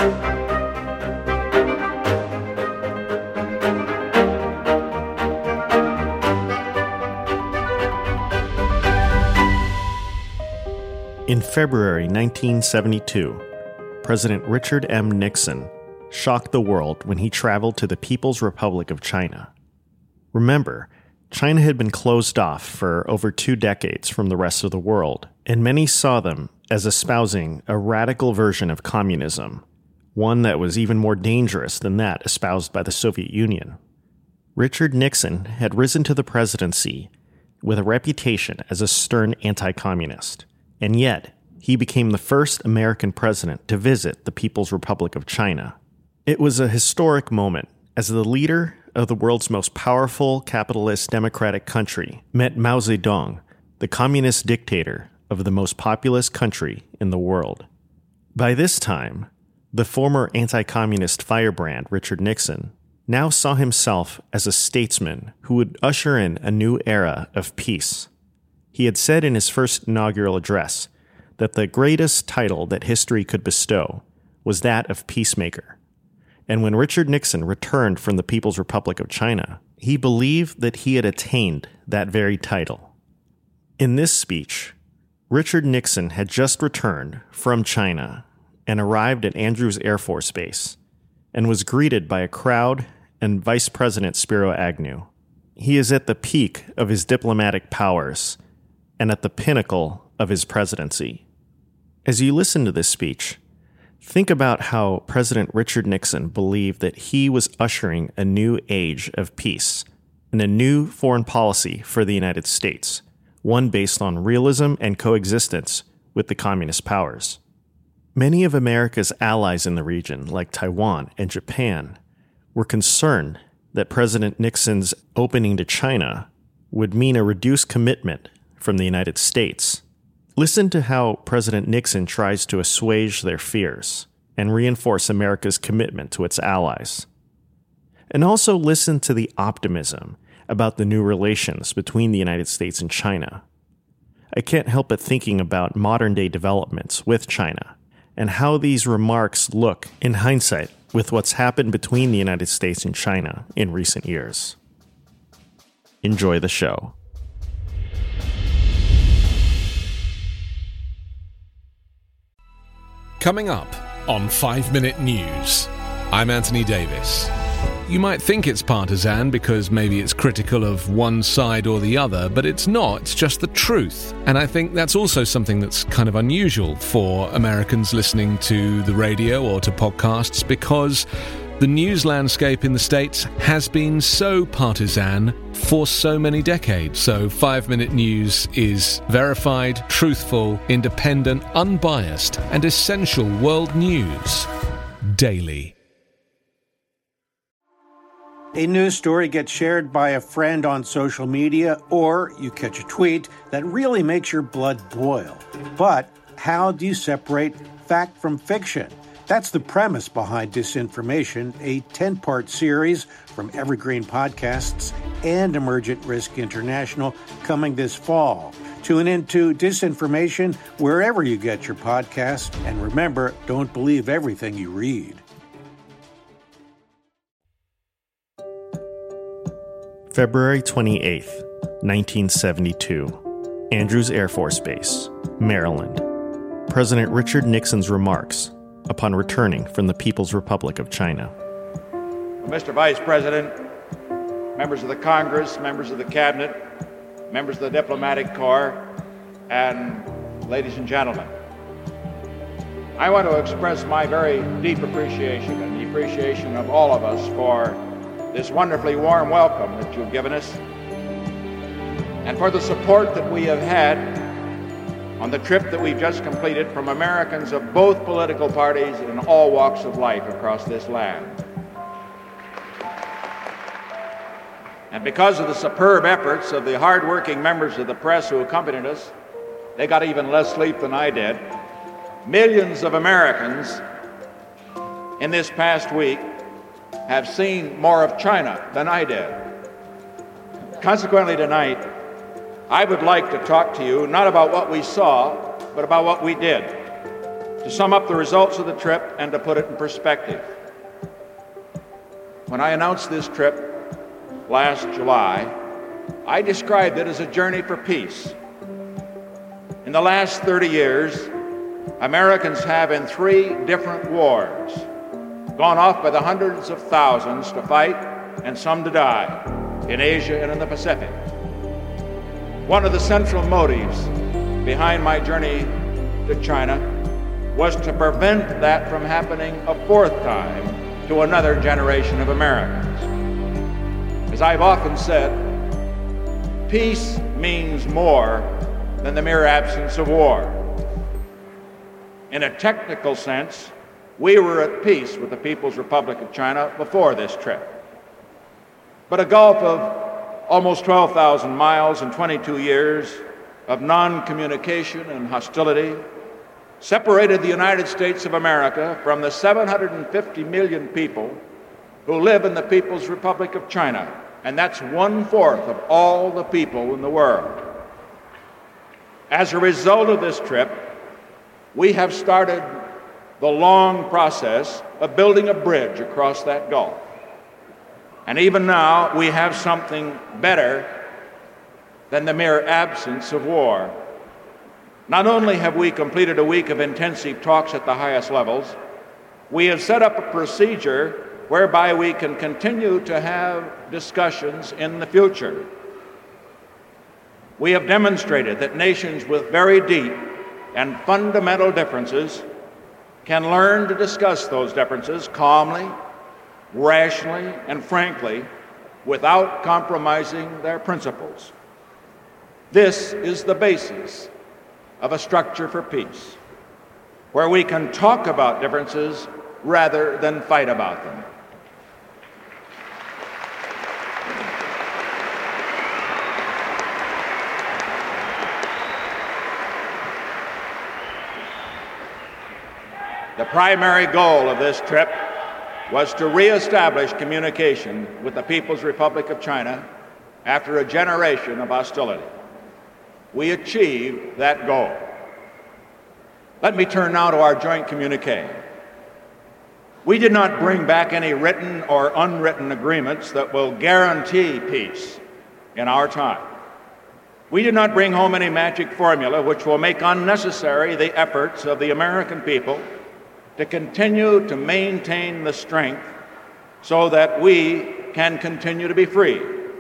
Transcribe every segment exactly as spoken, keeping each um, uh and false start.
In February nineteen seventy-two, President Richard M. Nixon shocked the world when he traveled to the People's Republic of China. Remember, China had been closed off for over two decades from the rest of the world, and many saw them as espousing a radical version of communism, one that was even more dangerous than that espoused by the Soviet Union. Richard Nixon had risen to the presidency with a reputation as a stern anti-communist, and yet he became the first American president to visit the People's Republic of China. It was a historic moment as the leader of the world's most powerful capitalist democratic country met Mao Zedong, the communist dictator of the most populous country in the world. By this time, the former anti-communist firebrand Richard Nixon now saw himself as a statesman who would usher in a new era of peace. He had said in his first inaugural address that the greatest title that history could bestow was that of peacemaker. And when Richard Nixon returned from the People's Republic of China, he believed that he had attained that very title. In this speech, Richard Nixon had just returned from China and arrived at Andrews Air Force Base and was greeted by a crowd and Vice President Spiro Agnew. He is at the peak of his diplomatic powers and at the pinnacle of his presidency. As you listen to this speech, think about how President Richard Nixon believed that he was ushering a new age of peace and a new foreign policy for the United States, one based on realism and coexistence with the communist powers. Many of America's allies in the region, like Taiwan and Japan, were concerned that President Nixon's opening to China would mean a reduced commitment from the United States. Listen to how President Nixon tries to assuage their fears and reinforce America's commitment to its allies. And also listen to the optimism about the new relations between the United States and China. I can't help but thinking about modern-day developments with China and how these remarks look in hindsight with what's happened between the United States and China in recent years. Enjoy the show. Coming up on five minute News, I'm Anthony Davis. You might think it's partisan because maybe it's critical of one side or the other, but it's not, it's just the truth. And I think that's also something that's kind of unusual for Americans listening to the radio or to podcasts, because the news landscape in the States has been so partisan for so many decades. So five minute News is verified, truthful, independent, unbiased, and essential world news daily. A news story gets shared by a friend on social media, or you catch a tweet that really makes your blood boil. But how do you separate fact from fiction? That's the premise behind Disinformation, a ten-part series from Evergreen Podcasts and Emergent Risk International coming this fall. Tune into Disinformation wherever you get your podcasts, and remember, don't believe everything you read. February twenty-eighth, nineteen seventy-two, Andrews Air Force Base, Maryland. President Richard Nixon's remarks upon returning from the People's Republic of China. Mister Vice President, members of the Congress, members of the Cabinet, members of the Diplomatic Corps, and ladies and gentlemen, I want to express my very deep appreciation and the appreciation of all of us for this wonderfully warm welcome that you've given us, and for the support that we have had on the trip that we've just completed from Americans of both political parties in all walks of life across this land. And because of the superb efforts of the hard-working members of the press who accompanied us, they got even less sleep than I did. Millions of Americans in this past week have seen more of China than I did. Consequently, tonight, I would like to talk to you not about what we saw, but about what we did. To sum up the results of the trip and to put it in perspective, when I announced this trip last July, I described it as a journey for peace. In the last thirty years, Americans have, in three different wars, gone off by the hundreds of thousands to fight and some to die in Asia and in the Pacific. One of the central motives behind my journey to China was to prevent that from happening a fourth time to another generation of Americans. As I've often said, peace means more than the mere absence of war. In a technical sense, we were at peace with the People's Republic of China before this trip. But a gulf of almost twelve thousand miles and twenty-two years of non-communication and hostility separated the United States of America from the seven hundred fifty million people who live in the People's Republic of China, and that's one-fourth of all the people in the world. As a result of this trip, we have started the long process of building a bridge across that gulf. And even now, we have something better than the mere absence of war. Not only have we completed a week of intensive talks at the highest levels, we have set up a procedure whereby we can continue to have discussions in the future. We have demonstrated that nations with very deep and fundamental differences can learn to discuss those differences calmly, rationally, and frankly, without compromising their principles. This is the basis of a structure for peace, where we can talk about differences rather than fight about them. The primary goal of this trip was to reestablish communication with the People's Republic of China after a generation of hostility. We achieved that goal. Let me turn now to our joint communique. We did not bring back any written or unwritten agreements that will guarantee peace in our time. We did not bring home any magic formula which will make unnecessary the efforts of the American people to continue to maintain the strength so that we can continue to be free.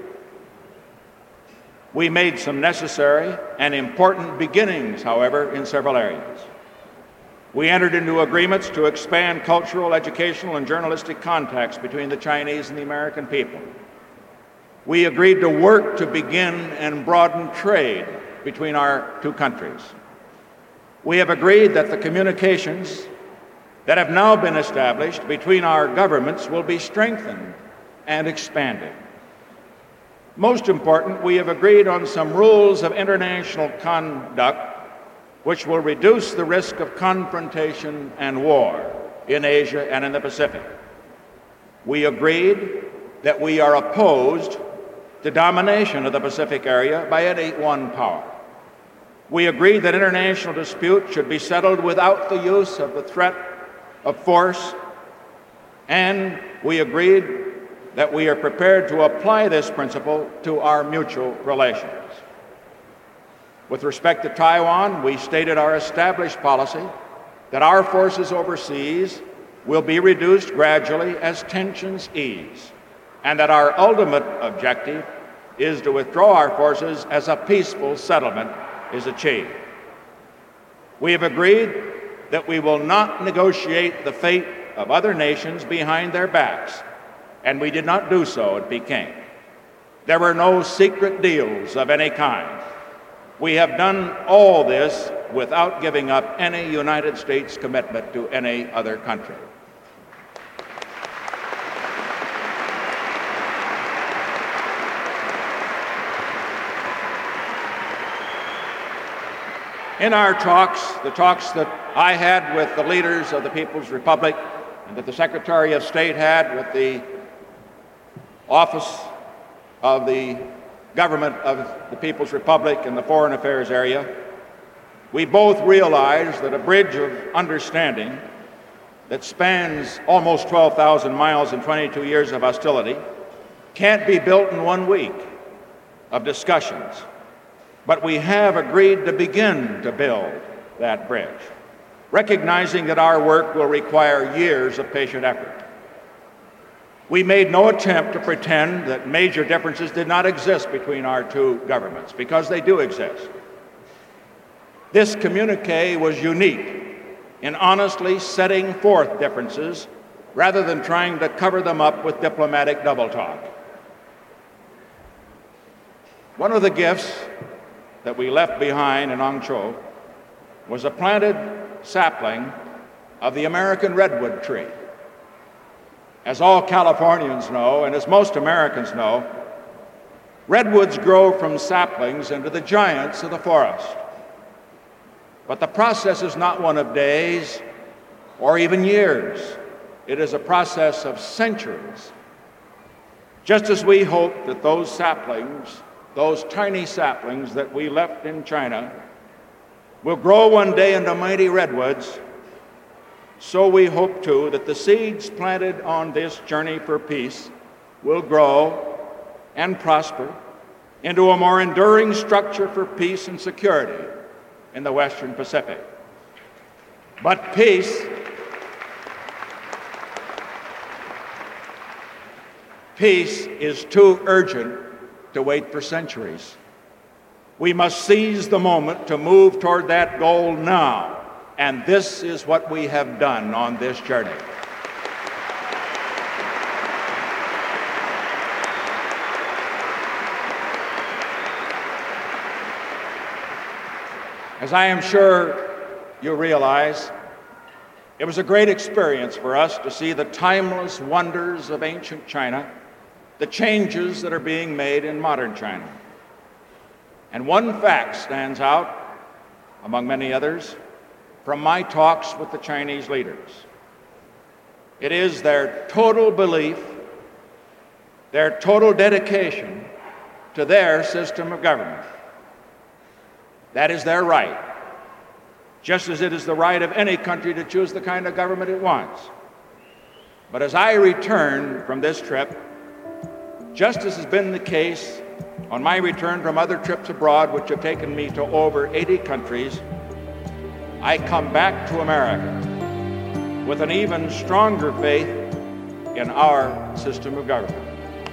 We made some necessary and important beginnings, however, in several areas. We entered into agreements to expand cultural, educational, and journalistic contacts between the Chinese and the American people. We agreed to work to begin and broaden trade between our two countries. We have agreed that the communications that have now been established between our governments will be strengthened and expanded. Most important, we have agreed on some rules of international conduct which will reduce the risk of confrontation and war in Asia and in the Pacific. We agreed that we are opposed to domination of the Pacific area by any one power. We agreed that international disputes should be settled without the use of the threat of force, and we agreed that we are prepared to apply this principle to our mutual relations. With respect to Taiwan, we stated our established policy that our forces overseas will be reduced gradually as tensions ease, and that our ultimate objective is to withdraw our forces as a peaceful settlement is achieved. We have agreed that we will not negotiate the fate of other nations behind their backs, and we did not do so at Peking. There were no secret deals of any kind. We have done all this without giving up any United States commitment to any other country. In our talks, the talks that I had with the leaders of the People's Republic and that the Secretary of State had with the Office of the Government of the People's Republic in the Foreign Affairs area, we both realize that a bridge of understanding that spans almost twelve thousand miles and twenty-two years of hostility can't be built in one week of discussions, but we have agreed to begin to build that bridge, recognizing that our work will require years of patient effort. We made no attempt to pretend that major differences did not exist between our two governments, because they do exist. This communiqué was unique in honestly setting forth differences rather than trying to cover them up with diplomatic double talk. One of the gifts that we left behind in Hangzhou was a planted sapling of the American redwood tree. As all Californians know, and as most Americans know, redwoods grow from saplings into the giants of the forest. But the process is not one of days or even years. It is a process of centuries. Just as we hope that those saplings, those tiny saplings that we left in China, will grow one day into mighty redwoods, so we hope too that the seeds planted on this journey for peace will grow and prosper into a more enduring structure for peace and security in the Western Pacific. But peace, peace is too urgent to wait for centuries. We must seize the moment to move toward that goal now, and this is what we have done on this journey. As I am sure you realize, it was a great experience for us to see the timeless wonders of ancient China, the changes that are being made in modern China. And one fact stands out, among many others, from my talks with the Chinese leaders. It is their total belief, their total dedication to their system of government. That is their right, just as it is the right of any country to choose the kind of government it wants. But as I return from this trip, just as has been the case on my return from other trips abroad, which have taken me to over eighty countries, I come back to America with an even stronger faith in our system of government.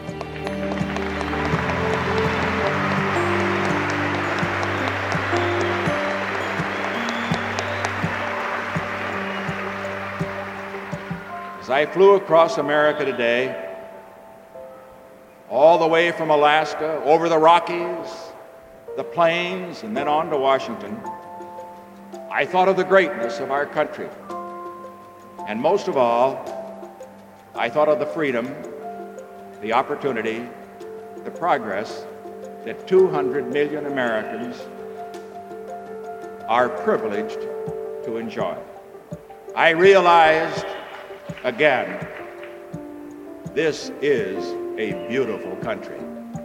As I flew across America today, all the way from Alaska, over the Rockies, the plains, and then on to Washington, I thought of the greatness of our country. And most of all, I thought of the freedom, the opportunity, the progress that two hundred million Americans are privileged to enjoy. I realized, again, this is a beautiful country.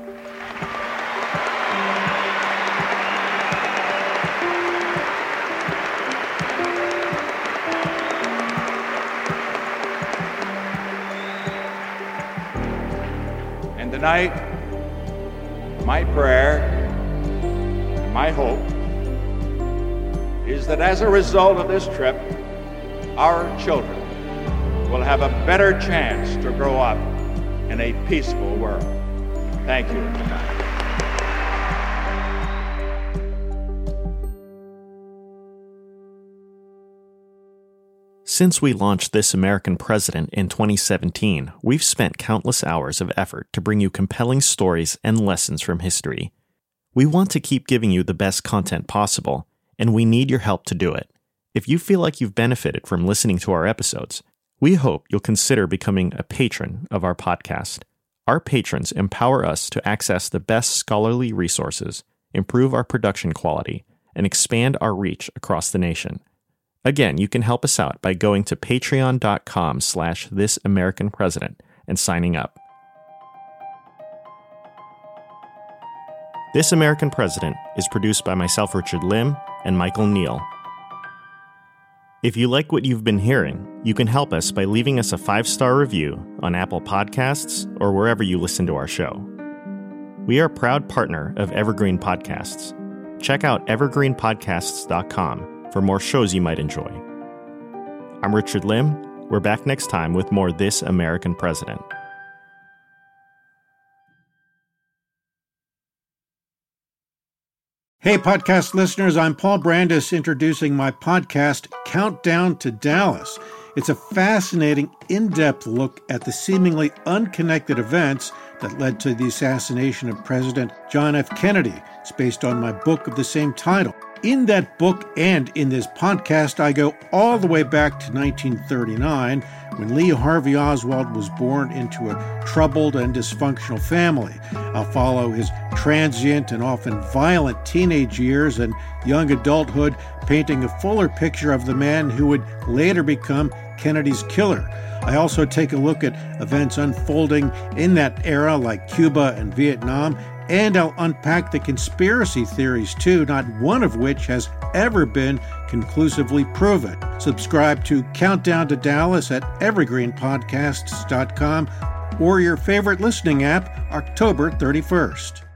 And tonight, my prayer, my hope, is that as a result of this trip, our children will have a better chance to grow up in a peaceful world. Thank you. Since we launched This American President in twenty seventeen, we've spent countless hours of effort to bring you compelling stories and lessons from history. We want to keep giving you the best content possible, and we need your help to do it. If you feel like you've benefited from listening to our episodes, we hope you'll consider becoming a patron of our podcast. Our patrons empower us to access the best scholarly resources, improve our production quality, and expand our reach across the nation. Again, you can help us out by going to patreon.com slash This American President and signing up. This American President is produced by myself, Richard Lim, and Michael Neal. If you like what you've been hearing, you can help us by leaving us a five-star review on Apple Podcasts or wherever you listen to our show. We are a proud partner of Evergreen Podcasts. Check out evergreen podcasts dot com for more shows you might enjoy. I'm Richard Lim. We're back next time with more This American President. Hey, podcast listeners, I'm Paul Brandis introducing my podcast, Countdown to Dallas. It's a fascinating, in-depth look at the seemingly unconnected events that led to the assassination of President John F. Kennedy. It's based on my book of the same title. In that book and in this podcast, I go all the way back to nineteen thirty-nine, when Lee Harvey Oswald was born into a troubled and dysfunctional family. I'll follow his transient and often violent teenage years and young adulthood, painting a fuller picture of the man who would later become Kennedy's killer. I also take a look at events unfolding in that era, like Cuba and Vietnam, and I'll unpack the conspiracy theories too, not one of which has ever been conclusively proven. Subscribe to Countdown to Dallas at evergreen podcasts dot com or your favorite listening app, October thirty-first.